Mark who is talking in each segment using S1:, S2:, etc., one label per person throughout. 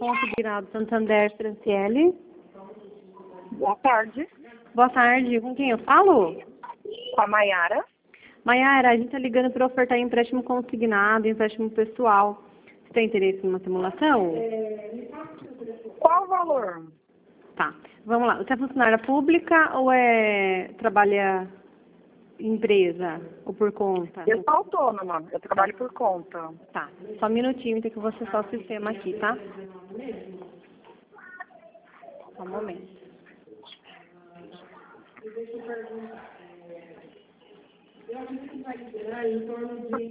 S1: consignado Santander Franciele.
S2: Boa tarde.
S1: Boa tarde, com quem eu falo?
S2: Com a Maiara.
S1: Maiara, a gente está ligando para ofertar empréstimo consignado, empréstimo pessoal. Você tem interesse em uma simulação?
S2: Qual o valor?
S1: Tá, vamos lá. Você é funcionária pública ou trabalha em empresa ou por conta?
S2: Eu sou autônoma, eu trabalho por conta.
S1: Tá, só um minutinho, tem que eu vou acessar o sistema aqui, tá? Só um momento. Eu acredito que vai liberar em torno de...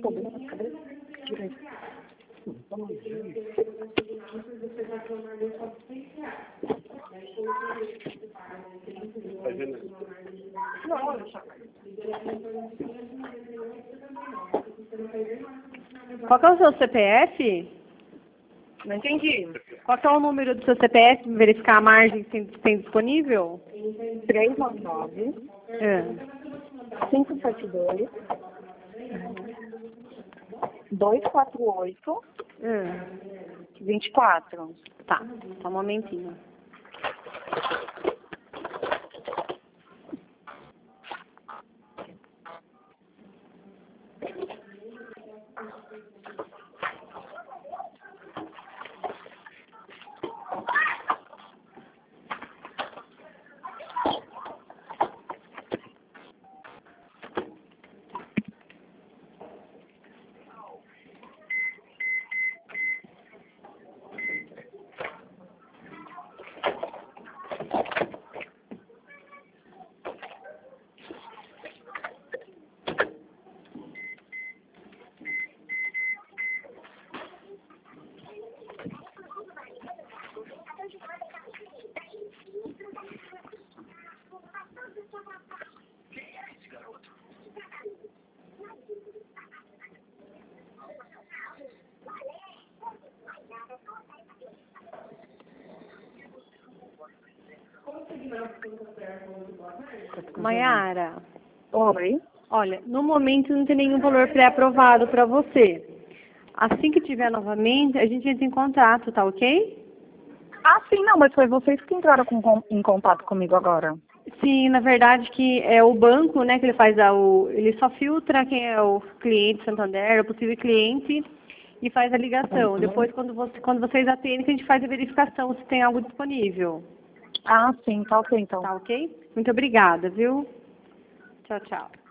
S1: Qual que é o seu CPF?
S2: Não entendi.
S1: Qual que é o número do seu CPF para verificar a margem que tem disponível?
S2: 399 572 248 24.
S1: Tá, só um momentinho. Maiara,
S2: Oi.
S1: olha, no momento não tem nenhum valor pré-aprovado para você. Assim que tiver novamente, a gente entra em contato, tá ok?
S2: Ah, sim, não, mas foi vocês que entraram em contato comigo agora.
S1: Sim, na verdade que é o banco, né, que ele faz ele só filtra quem é o cliente Santander, o possível cliente, e faz a ligação. Depois, quando vocês atendem, que a gente faz a verificação se tem algo disponível.
S2: Ah, sim, tá ok, então.
S1: Tá ok? Muito obrigada, viu? Tchau, tchau.